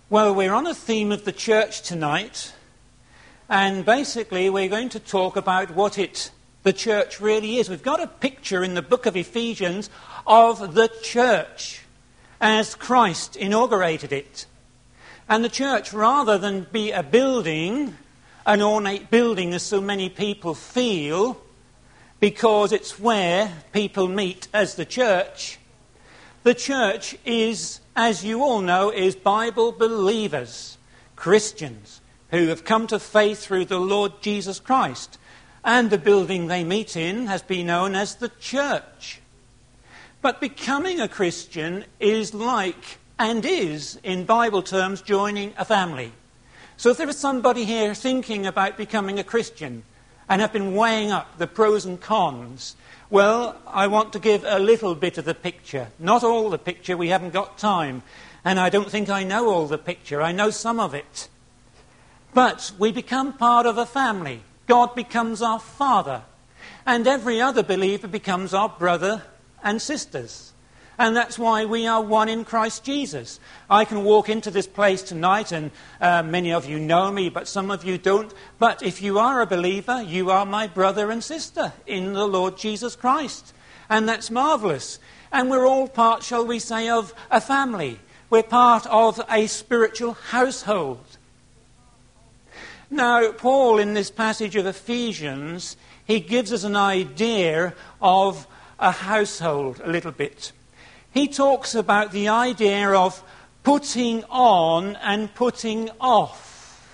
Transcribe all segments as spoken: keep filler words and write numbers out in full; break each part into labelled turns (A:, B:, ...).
A: Well, we're on a theme of the church tonight, and basically we're going to talk about what it, the church really is. We've got a picture in the book of Ephesians of the church as Christ inaugurated it. And the church, rather than be a building, an ornate building as so many people feel, because it's where people meet as the church, the church is, as you all know, is Bible believers, Christians, who have come to faith through the Lord Jesus Christ. And the building they meet in has been known as the church. But becoming a Christian is like, and is, in Bible terms, joining a family. So if there is somebody here thinking about becoming a Christian and have been weighing up the pros and cons, well, I want to give a little bit of the picture. Not all the picture, we haven't got time. And I don't think I know all the picture. I know some of it. But we become part of a family. God becomes our father. And every other believer becomes our brother and sisters. And that's why we are one in Christ Jesus. I can walk into this place tonight, and uh, many of you know me, but some of you don't. But if you are a believer, you are my brother and sister in the Lord Jesus Christ. And that's marvellous. And we're all part, shall we say, of a family. We're part of a spiritual household. Now, Paul, in this passage of Ephesians, he gives us an idea of a household a little bit. He talks about the idea of putting on and putting off.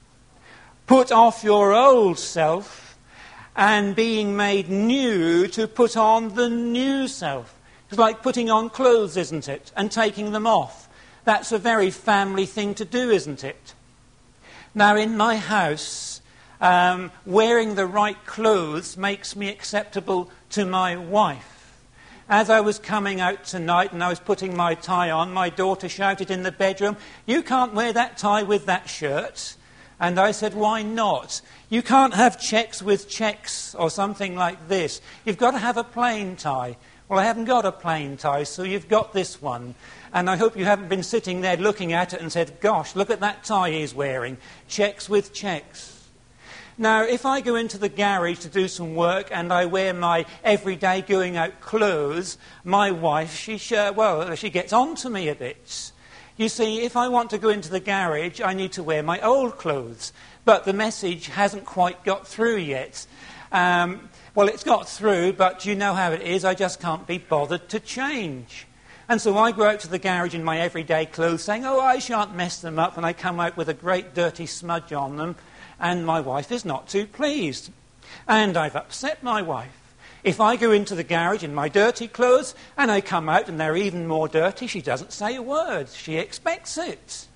A: Put off your old self and being made new to put on the new self. It's like putting on clothes, isn't it? And taking them off. That's a very family thing to do, isn't it? Now, in my house, um, wearing the right clothes makes me acceptable to my wife. As I was coming out tonight and I was putting my tie on, my daughter shouted in the bedroom, "You can't wear that tie with that shirt." And I said, "Why not? You can't have checks with checks or something like this. You've got to have a plain tie." Well, I haven't got a plain tie, so you've got this one. And I hope you haven't been sitting there looking at it and said, "Gosh, look at that tie he's wearing. Checks with checks." Now, if I go into the garage to do some work and I wear my everyday going out clothes, my wife, she uh, well, she gets on to me a bit. You see, if I want to go into the garage, I need to wear my old clothes. But the message hasn't quite got through yet. Um, well, it's got through, but you know how it is. I just can't be bothered to change. And so I go out to the garage in my everyday clothes saying, "Oh, I shan't mess them up," and I come out with a great dirty smudge on them. And my wife is not too pleased. And I've upset my wife. If I go into the garage in my dirty clothes and I come out and they're even more dirty, she doesn't say a word. She expects it.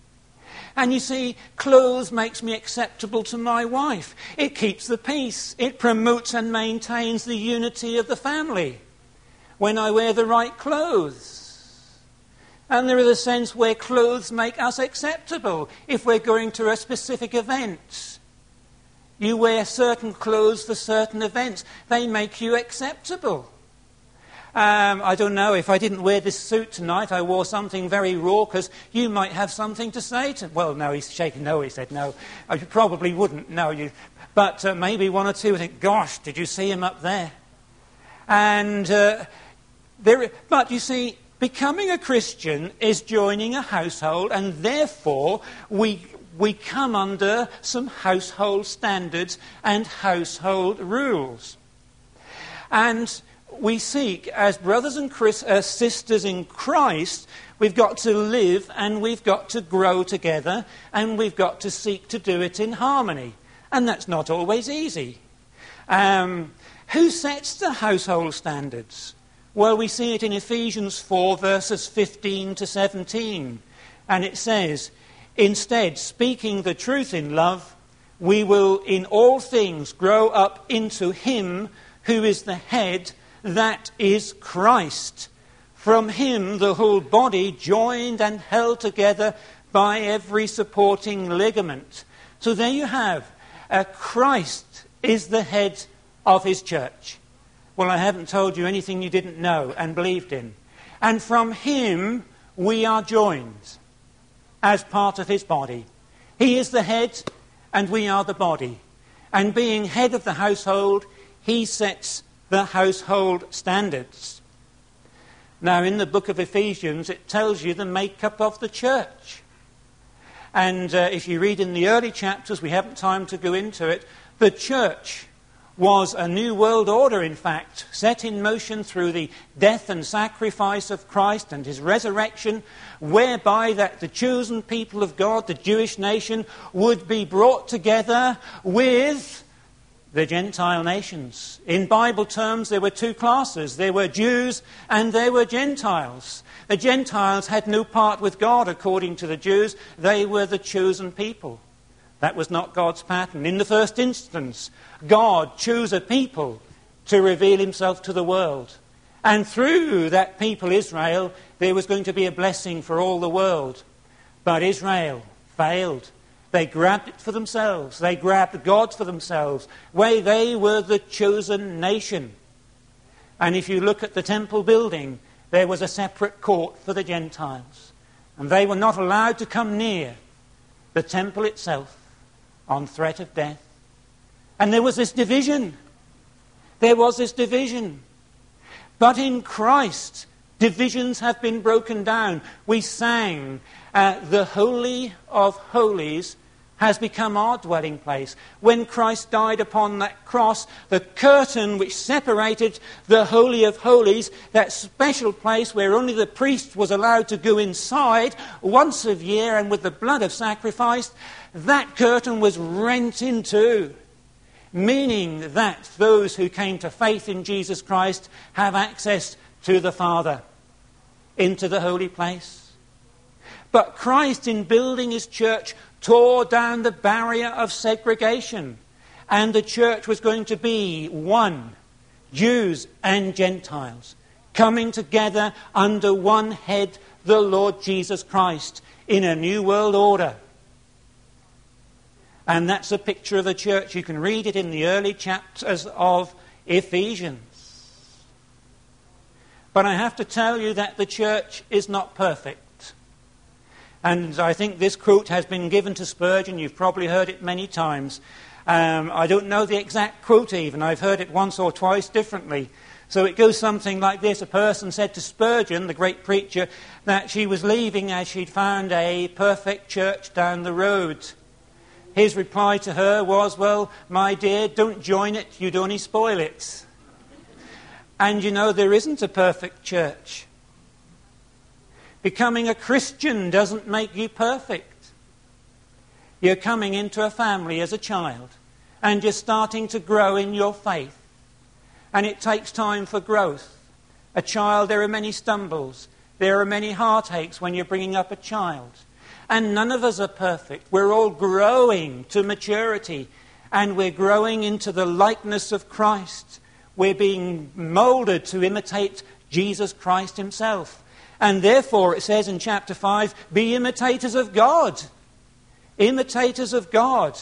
A: And you see, clothes makes me acceptable to my wife. It keeps the peace. It promotes and maintains the unity of the family when I wear the right clothes. And there is a sense where clothes make us acceptable if we're going to a specific event. You wear certain clothes for certain events. They make you acceptable. Um, I don't know, if I didn't wear this suit tonight, I wore something very raucous, you might have something to say to... Well, no, he's shaking no, he said no. I probably wouldn't, no. You, but uh, maybe one or two would think, "Gosh, did you see him up there?" And uh, there, but you see... Becoming a Christian is joining a household, and therefore we we come under some household standards and household rules. And we seek, as brothers and Chris, uh, sisters in Christ, we've got to live and we've got to grow together, and we've got to seek to do it in harmony. And that's not always easy. Um, who sets the household standards? Well, we see it in Ephesians four, verses fifteen to seventeen. And it says, "Instead, speaking the truth in love, we will in all things grow up into him who is the head, that is Christ. From him the whole body, joined and held together by every supporting ligament." So there you have, uh, Christ is the head of his church. Well, I haven't told you anything you didn't know and believed in. And from him we are joined. as part of his body. He is the head and we are the body. And being head of the household, he sets the household standards. Now, in the book of Ephesians, it tells you the makeup of the church. And uh, if you read in the early chapters, we haven't time to go into it, the church was a new world order, in fact, set in motion through the death and sacrifice of Christ and his resurrection, whereby that the chosen people of God, the Jewish nation, would be brought together with the Gentile nations. In Bible terms, there were two classes. There were Jews and there were Gentiles. The Gentiles had no part with God, according to the Jews. They were the chosen people. That was not God's pattern. In the first instance, God chose a people to reveal himself to the world. And through that people, Israel, there was going to be a blessing for all the world. But Israel failed. They grabbed it for themselves. They grabbed God for themselves. Where they were the chosen nation. And if you look at the temple building, there was a separate court for the Gentiles. And they were not allowed to come near the temple itself on threat of death. And there was this division. There was this division. But in Christ, divisions have been broken down. We sang, uh, the Holy of Holies has become our dwelling place. When Christ died upon that cross, the curtain which separated the Holy of Holies, that special place where only the priest was allowed to go inside once a year and with the blood of sacrifice, that curtain was rent in two, meaning that those who came to faith in Jesus Christ have access to the Father, into the holy place. But Christ, in building his church, tore down the barrier of segregation. And the church was going to be one, Jews and Gentiles, coming together under one head, the Lord Jesus Christ, in a new world order. And that's a picture of the church. You can read it in the early chapters of Ephesians. But I have to tell you that the church is not perfect. And I think this quote has been given to Spurgeon. You've probably heard it many times. Um, I don't know the exact quote even. I've heard it once or twice differently. So it goes something like this. A person said to Spurgeon, the great preacher, that she was leaving as she'd found a perfect church down the road. His reply to her was, well, my dear, don't join it, you'd only spoil it. And you know, there isn't a perfect church. Becoming a Christian doesn't make you perfect. You're coming into a family as a child, and you're starting to grow in your faith. And it takes time for growth. A child, there are many stumbles. There are many heartaches when you're bringing up a child. And none of us are perfect. We're all growing to maturity. And we're growing into the likeness of Christ. We're being molded to imitate Jesus Christ himself. And therefore, it says in chapter five, be imitators of God. Imitators of God.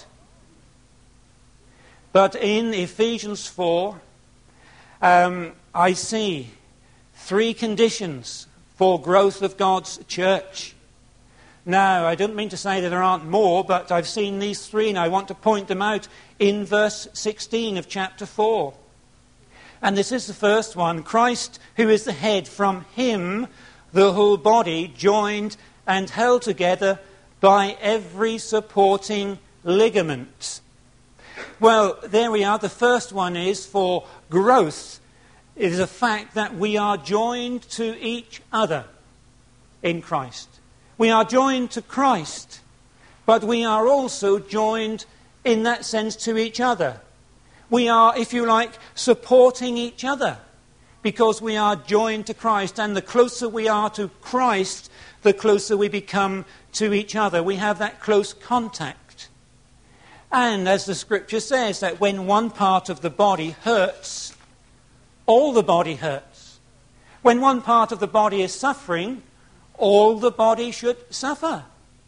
A: But in Ephesians four, um, I see three conditions for growth of God's church. Now, I don't mean to say that there aren't more, but I've seen these three and I want to point them out in verse sixteen of chapter four. And this is the first one. Christ, who is the head, from him the whole body, joined and held together by every supporting ligament. Well, there we are. The first one is for growth. It is a fact that we are joined to each other in Christ. We are joined to Christ, but we are also joined in that sense to each other. We are, if you like, supporting each other because we are joined to Christ. And the closer we are to Christ, the closer we become to each other. We have that close contact. And as the scripture says, that when one part of the body hurts, all the body hurts. When one part of the body is suffering, all the body should suffer.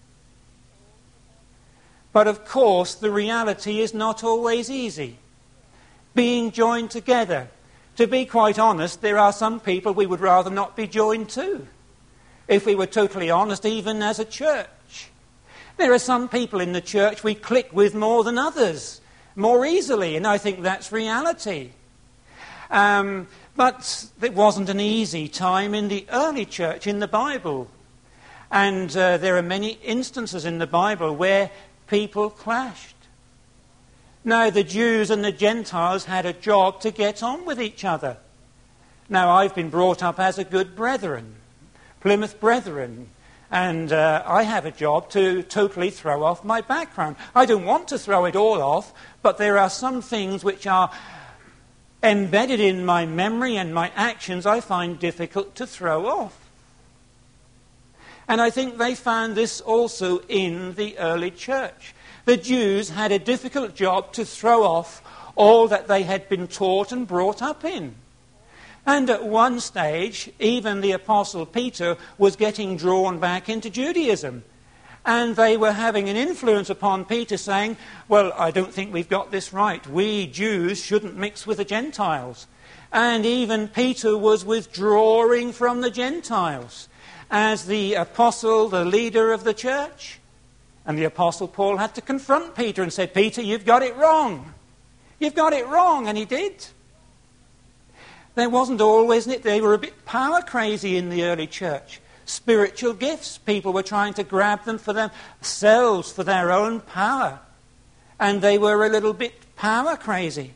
A: But of course, the reality is not always easy. Being joined together. To be quite honest, there are some people we would rather not be joined to. if we were totally honest, even as a church. There are some people in the church we click with more than others, more easily, and I think that's reality. Um, but it wasn't an easy time in the early church, in the Bible. And uh, there are many instances in the Bible where people clashed. Now, the Jews and the Gentiles had a job to get on with each other. Now, I've been brought up as a good brethren, Plymouth Brethren, and uh, I have a job to totally throw off my background. I don't want to throw it all off, but there are some things which are embedded in my memory and my actions I find difficult to throw off. And I think they found this also in the early church. The Jews had a difficult job to throw off all that they had been taught and brought up in. And at one stage, even the Apostle Peter was getting drawn back into Judaism. And they were having an influence upon Peter saying, well, I don't think we've got this right. We Jews shouldn't mix with the Gentiles. And even Peter was withdrawing from the Gentiles as the apostle, the leader of the church. And the Apostle Paul had to confront Peter and said, Peter, you've got it wrong. You've got it wrong. And he did. There wasn't always, they were a bit power crazy in the early church. Spiritual gifts, people were trying to grab them for themselves, for their own power. And they were a little bit power crazy.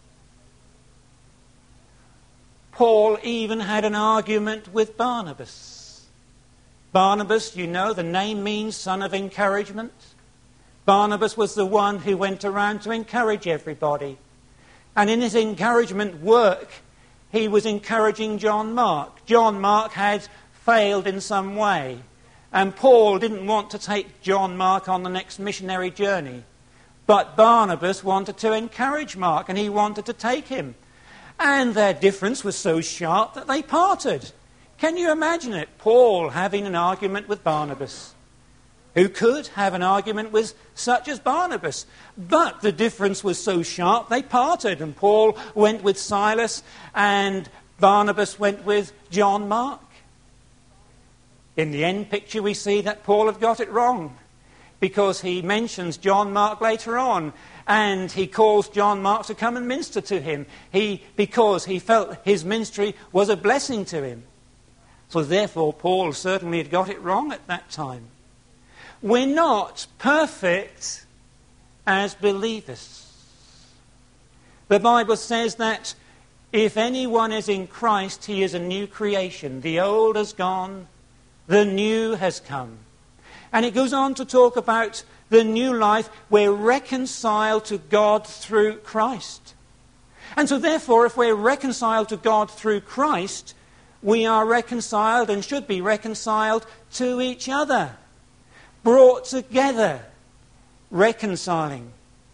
A: Paul even had an argument with Barnabas. Barnabas, you know, the name means son of encouragement. Barnabas was the one who went around to encourage everybody. And in his encouragement work, he was encouraging John Mark. John Mark had failed in some way. And Paul didn't want to take John Mark on the next missionary journey. But Barnabas wanted to encourage Mark, and he wanted to take him. And their difference was so sharp that they parted. Can you imagine it? Paul having an argument with Barnabas. Who could have an argument with such as Barnabas? But the difference was so sharp, they parted. And Paul went with Silas, and Barnabas went with John Mark. In the end picture, we see that Paul had got it wrong, because he mentions John Mark later on, and he calls John Mark to come and minister to him, he, because he felt his ministry was a blessing to him. So therefore, Paul certainly had got it wrong at that time. We're not perfect as believers. The Bible says that if anyone is in Christ, he is a new creation. The old has gone, the new has come. And it goes on to talk about the new life. We're reconciled to God through Christ. And so therefore, if we're reconciled to God through Christ, we are reconciled and should be reconciled to each other. Brought together, reconciling.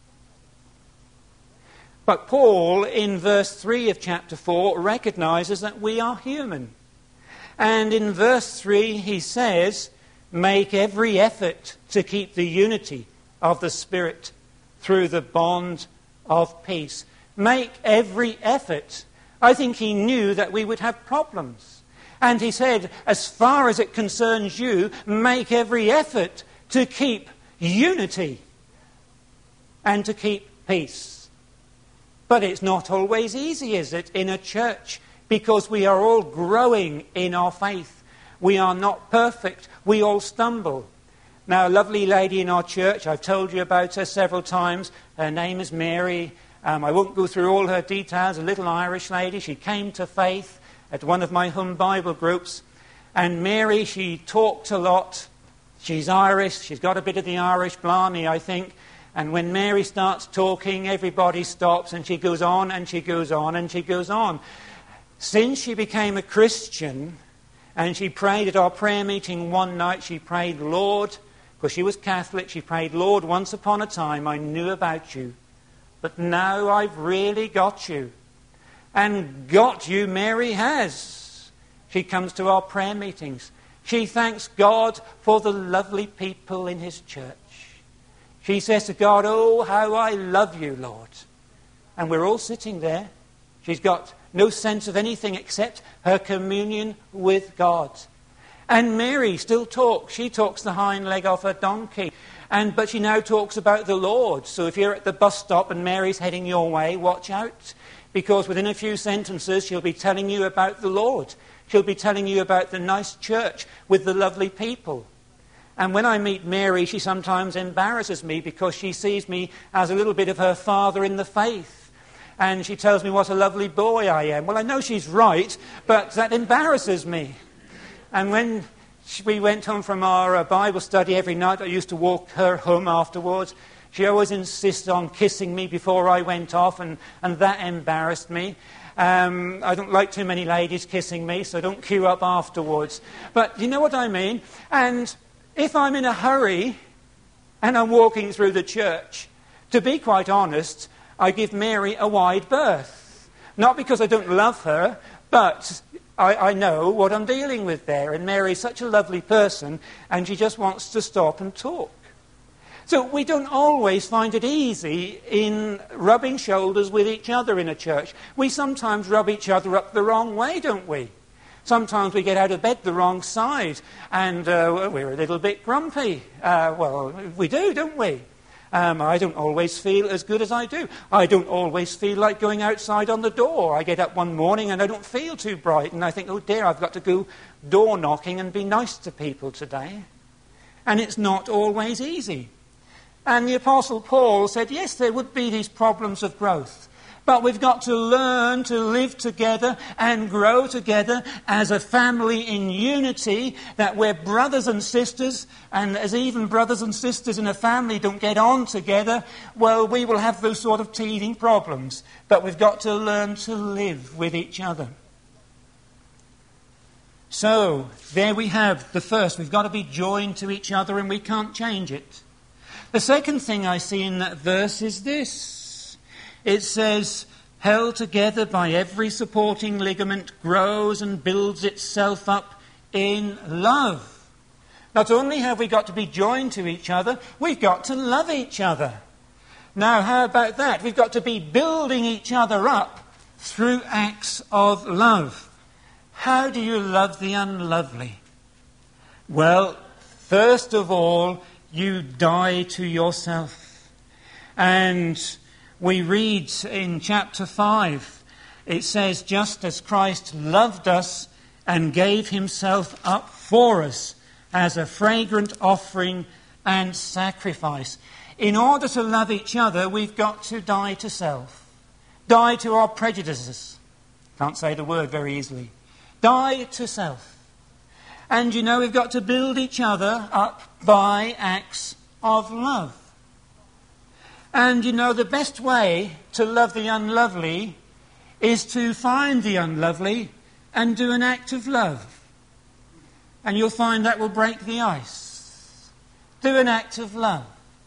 A: But Paul, in verse three of chapter four, recognizes that we are human. And in verse three he says, make every effort to keep the unity of the Spirit through the bond of peace. Make every effort. I think he knew that we would have problems. And he said, as far as it concerns you, make every effort to keep unity and to keep peace. But it's not always easy, is it, in a church? Because we are all growing in our faith. We are not perfect. We all stumble. Now, a lovely lady in our church, I've told you about her several times. Her name is Mary. Um, I won't go through all her details. A little Irish lady. She came to faith at one of my home Bible groups. And Mary, she talked a lot. She's Irish. She's got a bit of the Irish blarney, I think. And when Mary starts talking, everybody stops, and she goes on, and she goes on, and she goes on. Since she became a Christian, and she prayed at our prayer meeting one night, she prayed, Lord, because she was Catholic, she prayed, Lord, once upon a time I knew about you, but now I've really got you. And got you Mary has. She comes to our prayer meetings. She thanks God for the lovely people in his church. She says to God, oh, how I love you, Lord. And we're all sitting there. She's got no sense of anything except her communion with God. And Mary still talks. She talks the hind leg off her donkey. And, but she now talks about the Lord. So if you're at the bus stop and Mary's heading your way, watch out. Because within a few sentences, she'll be telling you about the Lord. She'll be telling you about the nice church with the lovely people. And when I meet Mary, she sometimes embarrasses me because she sees me as a little bit of her father in the faith. And she tells me what a lovely boy I am. Well, I know she's right, but that embarrasses me. And when we went home from our uh, Bible study every night, I used to walk her home afterwards. She always insisted on kissing me before I went off, and, and that embarrassed me. Um, I don't like too many ladies kissing me, so don't queue up afterwards. But you know what I mean? And if I'm in a hurry and I'm walking through the church, to be quite honest, I give Mary a wide berth. Not because I don't love her, but I, I know what I'm dealing with there. And Mary's such a lovely person, and she just wants to stop and talk. So we don't always find it easy in rubbing shoulders with each other in a church. We sometimes rub each other up the wrong way, don't we? Sometimes we get out of bed the wrong side, and uh, we're a little bit grumpy. Uh, well, we do, don't we? Um, I don't always feel as good as I do. I don't always feel like going outside on the door. I get up one morning and I don't feel too bright, and I think, oh dear, I've got to go door knocking and be nice to people today. And it's not always easy. And the Apostle Paul said, yes, there would be these problems of growth. But we've got to learn to live together and grow together as a family in unity, that we're brothers and sisters, and as even brothers and sisters in a family don't get on together, well, we will have those sort of teething problems. But we've got to learn to live with each other. So, there we have the first. We've got to be joined to each other, and we can't change it. The second thing I see in that verse is this. It says, held together by every supporting ligament, grows and builds itself up in love. Not only have we got to be joined to each other, we've got to love each other. Now, how about that? We've got to be building each other up through acts of love. How do you love the unlovely? Well, first of all, you die to yourself. And we read in chapter five, it says, just as Christ loved us and gave himself up for us as a fragrant offering and sacrifice. In order to love each other, we've got to die to self. Die to our prejudices. Can't say the word very easily. Die to self. And you know, we've got to build each other up by acts of love. And you know, the best way to love the unlovely is to find the unlovely and do an act of love. And you'll find that will break the ice. Do an act of love.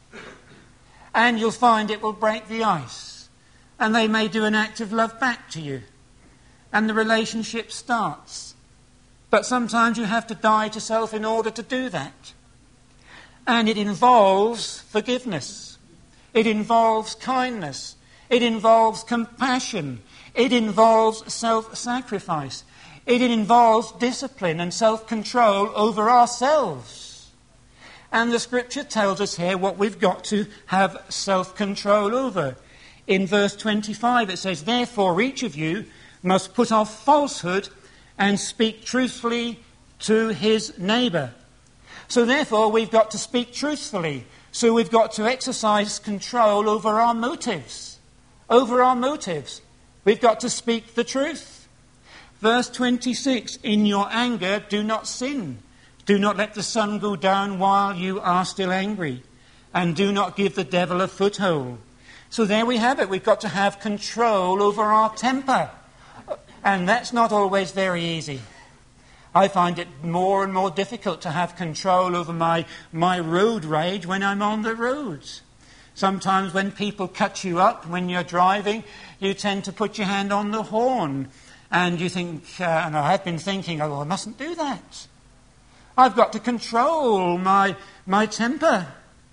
A: And you'll find it will break the ice. And they may do an act of love back to you. And the relationship starts. But sometimes you have to die to self in order to do that. And it involves forgiveness. It involves kindness. It involves compassion. It involves self-sacrifice. It involves discipline and self-control over ourselves. And the scripture tells us here what we've got to have self-control over. In verse twenty-five it says, therefore each of you must put off falsehood and speak truthfully to his neighbour. So therefore we've got to speak truthfully. So we've got to exercise control over our motives. Over our motives. We've got to speak the truth. Verse twenty-six, in your anger do not sin. Do not let the sun go down while you are still angry. And do not give the devil a foothold. So there we have it. We've got to have control over our temper. And that's not always very easy. I find it more and more difficult to have control over my, my road rage when I'm on the roads. Sometimes when people cut you up when you're driving, you tend to put your hand on the horn. And you think, uh, and I have been thinking, oh, I mustn't do that. I've got to control my, my temper.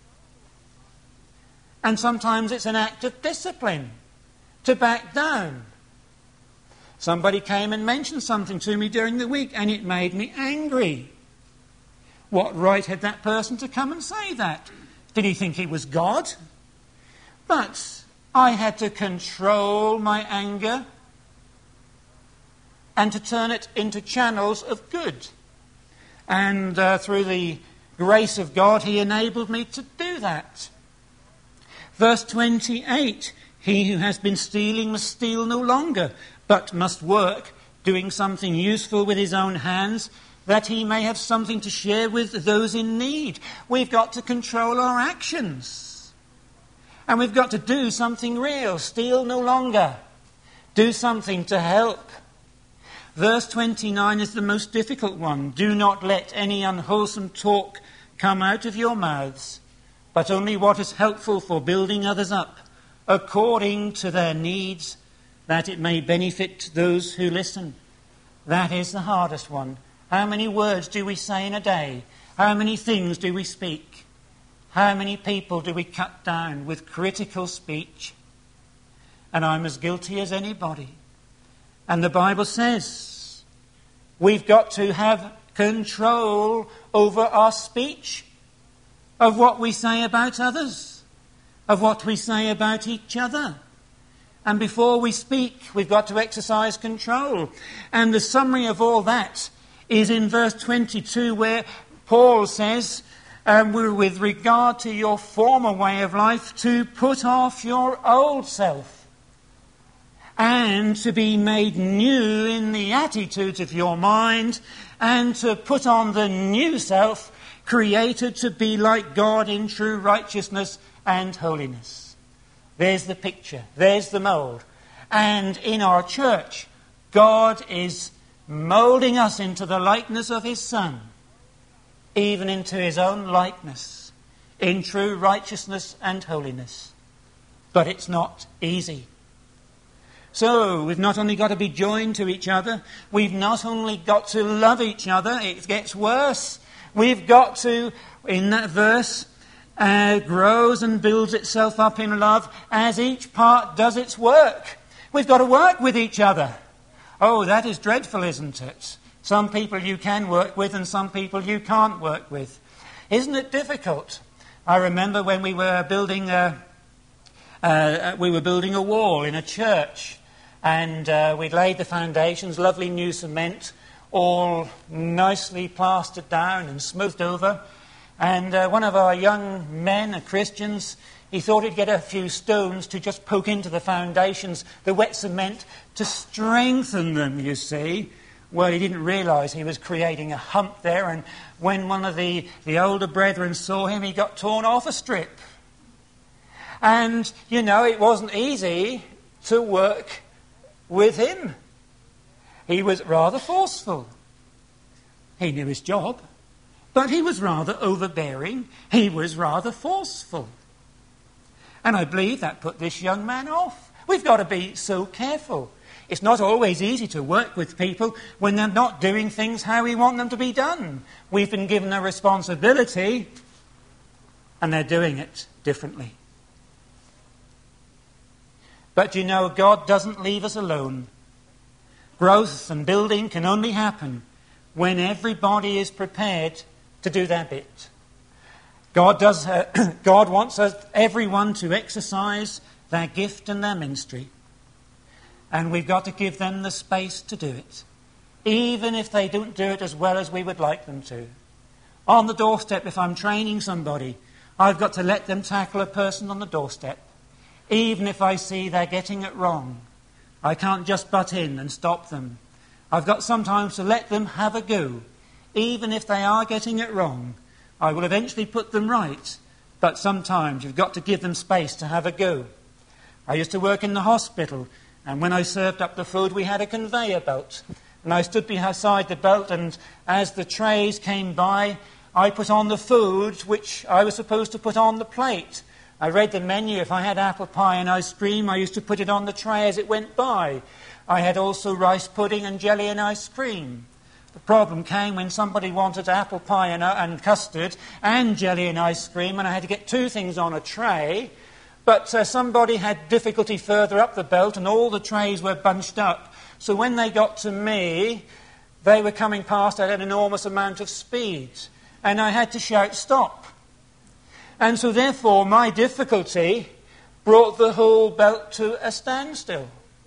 A: And sometimes it's an act of discipline to back down. Somebody came and mentioned something to me during the week and it made me angry. What right had that person to come and say that? Did he think he was God? But I had to control my anger and to turn it into channels of good. And uh, through the grace of God, he enabled me to do that. Verse twenty-eight, he who has been stealing must steal no longer, but must work, doing something useful with his own hands, that he may have something to share with those in need. We've got to control our actions. And we've got to do something real. Steal no longer. Do something to help. Verse twenty-nine is the most difficult one. Do not let any unwholesome talk come out of your mouths, but only what is helpful for building others up, according to their needs, that it may benefit those who listen. That is the hardest one. How many words do we say in a day? How many things do we speak? How many people do we cut down with critical speech? And I'm as guilty as anybody. And the Bible says we've got to have control over our speech, of what we say about others, of what we say about each other. And before we speak, we've got to exercise control. And the summary of all that is in verse twenty-two, where Paul says, um, with regard to your former way of life, to put off your old self and to be made new in the attitudes of your mind, and to put on the new self, created to be like God in true righteousness and holiness. There's the picture. There's the mould. And in our church, God is moulding us into the likeness of his Son, even into his own likeness, in true righteousness and holiness. But it's not easy. So we've not only got to be joined to each other, we've not only got to love each other, it gets worse. We've got to, in that verse, uh, grows and builds itself up in love as each part does its work. We've got to work with each other. Oh, that is dreadful, isn't it? Some people you can work with and some people you can't work with. Isn't it difficult? I remember when we were building a, uh, we were building a wall in a church, and uh, we'd laid the foundations, lovely new cement, all nicely plastered down and smoothed over. And uh, one of our young men, uh, Christians, he thought he'd get a few stones to just poke into the foundations, the wet cement, to strengthen them, you see. Well, he didn't realise he was creating a hump there, and when one of the, the older brethren saw him, he got torn off a strip. And, you know, it wasn't easy to work with him. He was rather forceful. He knew his job, but he was rather overbearing. He was rather forceful. And I believe that put this young man off. We've got to be so careful. It's not always easy to work with people when they're not doing things how we want them to be done. We've been given a responsibility, and they're doing it differently. But you know, God doesn't leave us alone. Growth and building can only happen when everybody is prepared to do their bit. God does. Uh, God wants us, everyone to exercise their gift and their ministry. And we've got to give them the space to do it, even if they don't do it as well as we would like them to. On the doorstep, if I'm training somebody, I've got to let them tackle a person on the doorstep, even if I see they're getting it wrong. I can't just butt in and stop them. I've got sometimes to let them have a go, even if they are getting it wrong. I will eventually put them right, but sometimes you've got to give them space to have a go. I used to work in the hospital, and when I served up the food, we had a conveyor belt. And I stood beside the belt, and as the trays came by, I put on the food which I was supposed to put on the plate. I read the menu. If I had apple pie and ice cream, I used to put it on the tray as it went by. I had also rice pudding and jelly and ice cream. The problem came when somebody wanted apple pie and, uh, and custard and jelly and ice cream, and I had to get two things on a tray. But uh, somebody had difficulty further up the belt, and all the trays were bunched up. So when they got to me, they were coming past at an enormous amount of speed. and I had to shout, stop. And so therefore my difficulty brought the whole boat to a standstill.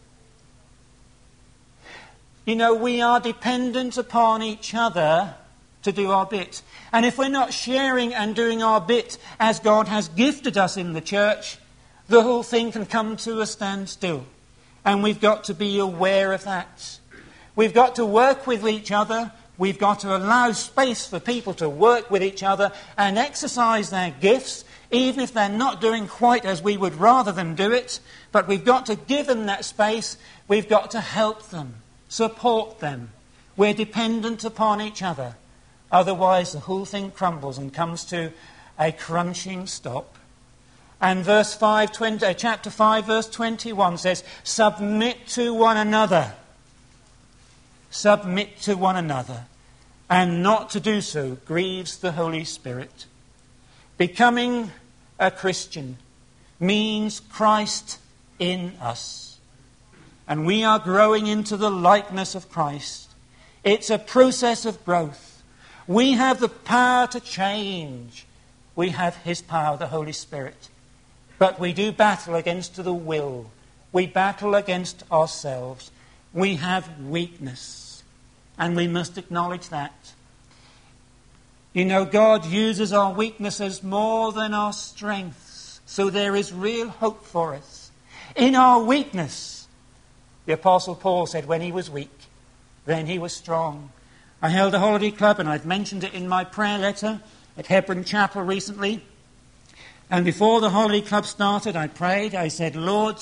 A: You know, we are dependent upon each other to do our bit. And if we're not sharing and doing our bit as God has gifted us in the church, the whole thing can come to a standstill. And we've got to be aware of that. We've got to work with each other. We've got to allow space for people to work with each other and exercise their gifts, even if they're not doing quite as we would rather them do it. But we've got to give them that space. We've got to help them, support them. We're dependent upon each other. Otherwise, the whole thing crumbles and comes to a crunching stop. And verse five, twenty, uh, chapter five, verse twenty-one says, submit to one another. Submit to one another. And not to do so grieves the Holy Spirit. Becoming a Christian means Christ in us. And we are growing into the likeness of Christ. It's a process of growth. We have the power to change. We have his power, the Holy Spirit. But we do battle against the will. We battle against ourselves. We have weakness. And we must acknowledge that. You know, God uses our weaknesses more than our strengths. So there is real hope for us. In our weakness, the Apostle Paul said, when he was weak, then he was strong. I held a holiday club, and I've mentioned it in my prayer letter at Hebron Chapel recently. And before the holiday club started, I prayed. I said, Lord,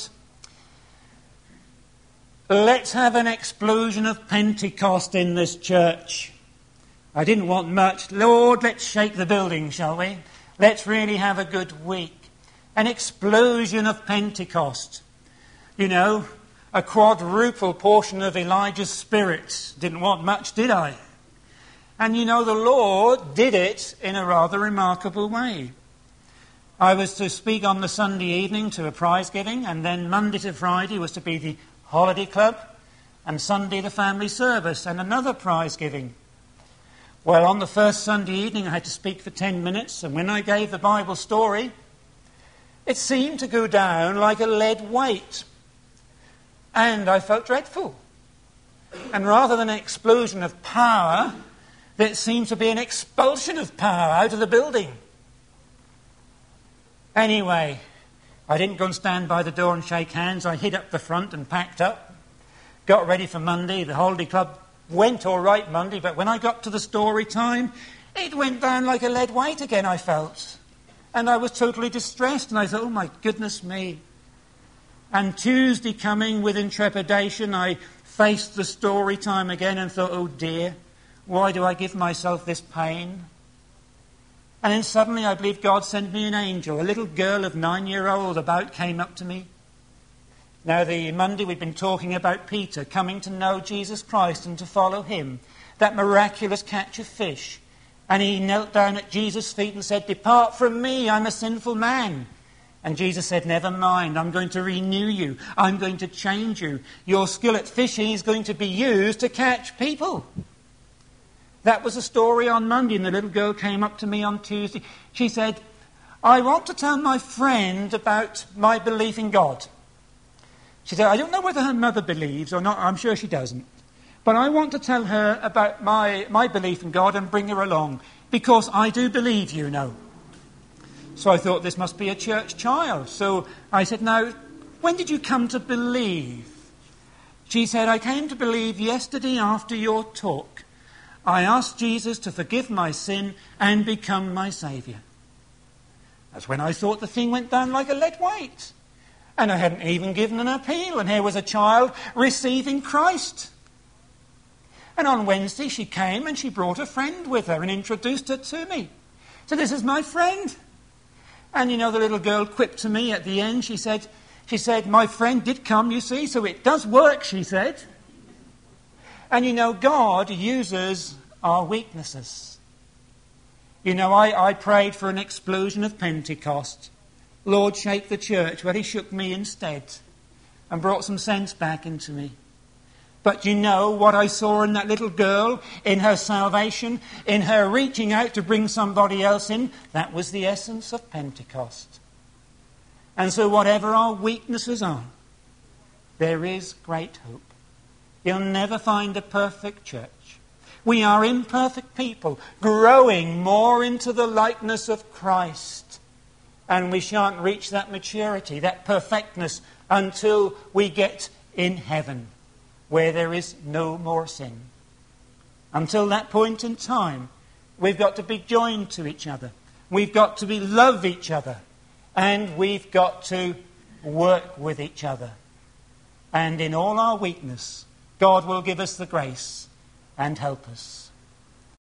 A: let's have an explosion of Pentecost in this church. I didn't want much. Lord, let's shake the building, shall we? Let's really have a good week. An explosion of Pentecost. You know, a quadruple portion of Elijah's spirit. Didn't want much, did I? And you know, the Lord did it in a rather remarkable way. I was to speak on the Sunday evening to a prize giving, and then Monday to Friday was to be the holiday club, and Sunday the family service, and another prize giving. Well, on the first Sunday evening I had to speak for ten minutes, and when I gave the Bible story, it seemed to go down like a lead weight. And I felt dreadful. And rather than an explosion of power, there seemed to be an expulsion of power out of the building. Anyway, I didn't go and stand by the door and shake hands. I hid up the front and packed up. Got ready for Monday. The holiday club went all right Monday, but when I got to the story time, it went down like a lead weight again, I felt. And I was totally distressed, and I thought, oh my goodness me. And Tuesday coming with intrepidation, I faced the story time again and thought, oh dear, why do I give myself this pain? And then suddenly I believe God sent me an angel. A little girl of nine-year-old about came up to me. Now, the Monday we'd been talking about Peter coming to know Jesus Christ and to follow him. That miraculous catch of fish. And he knelt down at Jesus' feet and said, depart from me, I'm a sinful man. And Jesus said, never mind, I'm going to renew you. I'm going to change you. Your skill at fishing is going to be used to catch people. That was a story on Monday, and the little girl came up to me on Tuesday. She said, I want to tell my friend about my belief in God. She said, I don't know whether her mother believes or not. I'm sure she doesn't. But I want to tell her about my, my belief in God and bring her along, because I do believe, you know. So I thought this must be a church child. So I said, now, when did you come to believe? She said, I came to believe yesterday after your talk. I asked Jesus to forgive my sin and become my Saviour. That's when I thought the thing went down like a lead weight. And I hadn't even given an appeal, and here was a child receiving Christ. And on Wednesday she came and she brought a friend with her and introduced her to me. So this is my friend. And you know, the little girl quipped to me at the end. She said, she said, my friend did come, you see, so it does work, she said. And you know, God uses our weaknesses. You know, I, I prayed for an explosion of Pentecost. Lord, shake the church. Well, he shook me instead and brought some sense back into me. But you know what I saw in that little girl, in her salvation, in her reaching out to bring somebody else in? That was the essence of Pentecost. And so whatever our weaknesses are, there is great hope. You'll never find a perfect church. We are imperfect people, growing more into the likeness of Christ. And we shan't reach that maturity, that perfectness, until we get in heaven, where there is no more sin. Until that point in time, we've got to be joined to each other. We've got to be love each other. And we've got to work with each other. And in all our weakness, God will give us the grace and help us.